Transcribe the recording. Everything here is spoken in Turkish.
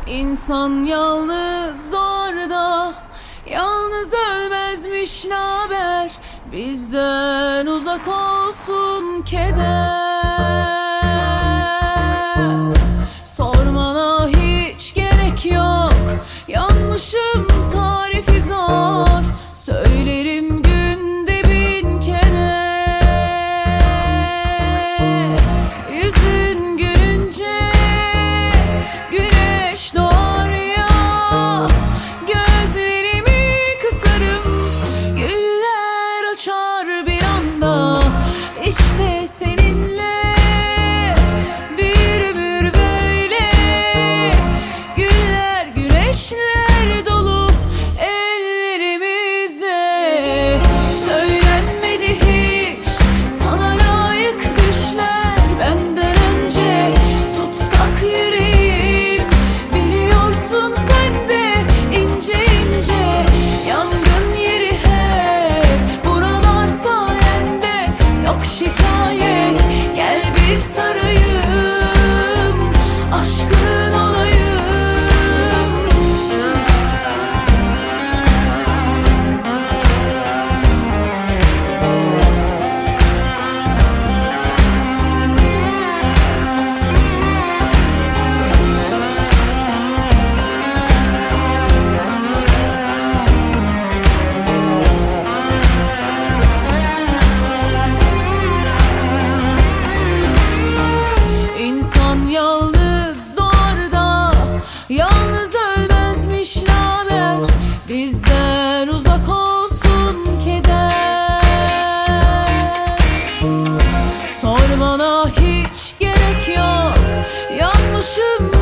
İnsan yalnız doğar da yalnız ölmezmiş, naber? Bizden uzak olsun keder. Sormana hiç gerek yok, yanmışım tarifi zor. Söylerim günde 1000 kere. Yüzün gülünce güneş doğar ya, gözlerimi kısarım, güller açar bir anda. İşte seninle bir ömür böyle, güller güneşler dolu ellerimizde. Söylenmedi hiç sana layık düşler benden önce. Tutsak yüreğim, biliyorsun sen de ince ince. Yangın yeri hep buralar sayende, yok şikayet. Gel bir sarayım, aşkın olayım. İnsan yalnız doğar da yalnız ölmezmiş, naber? Bizden uzak olsun keder. Sormana hiç gerek yok, yanmışım